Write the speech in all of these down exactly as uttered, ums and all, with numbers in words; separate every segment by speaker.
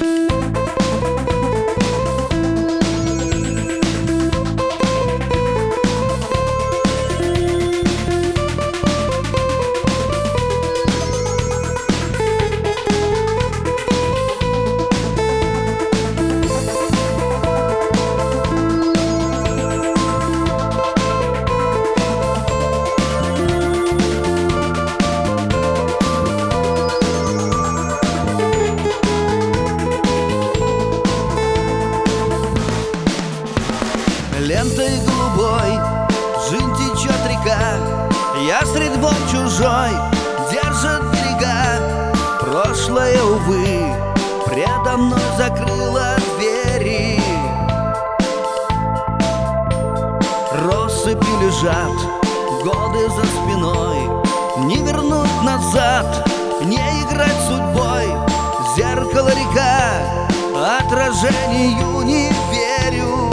Speaker 1: Лентой голубой жизнь течет река, ястреб волн чужой держит берега. Прошлое, увы, предо мной закрыло двери. Россыпью лежат годы за спиной, не вернуть назад, не играть судьбой. Зеркало, река, отражению не верю.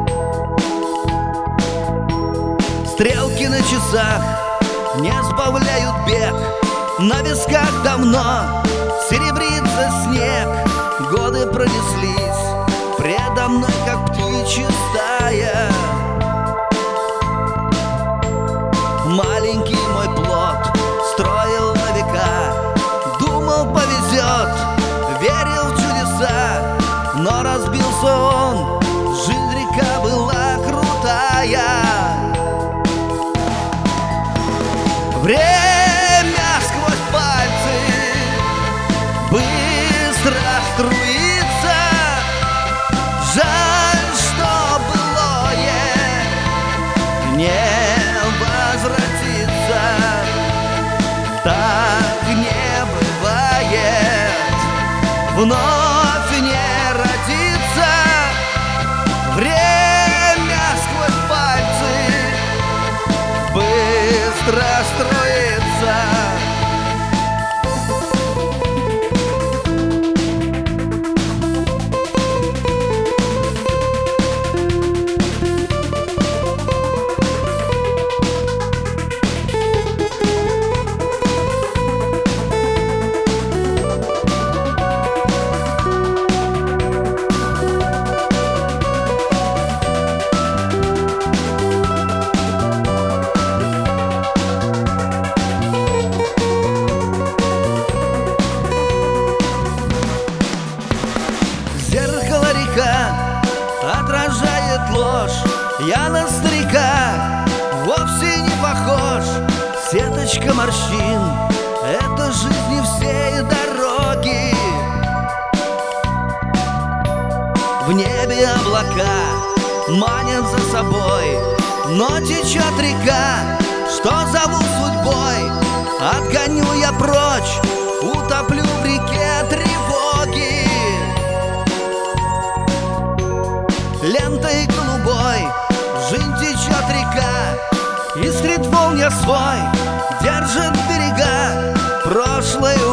Speaker 1: Стрелки на часах не сбавляют бег, на висках давно серебрится снег. Годы пронеслись предо мной, как птичья стая. Маленький мой плод строил на века, думал, повезет, верил в чудеса, но разбился он, жизнь река была крутая. Время сквозь пальцы быстро струится. Жаль, что былое не возвратится. Так не бывает, вновь не родится. Время сквозь пальцы быстро строится. Зеркало, река, отражает ложь. Я на старика вовсе не похож. Сеточка морщин — это жизни всей дороги. В небе облака манят за собой, но течет река, что зову судьбой. Отгоню я прочь, утоплю в реке тревоги. Лентой голубой жизнь течет река, и стрит волн я свой держит берега. Прошлое,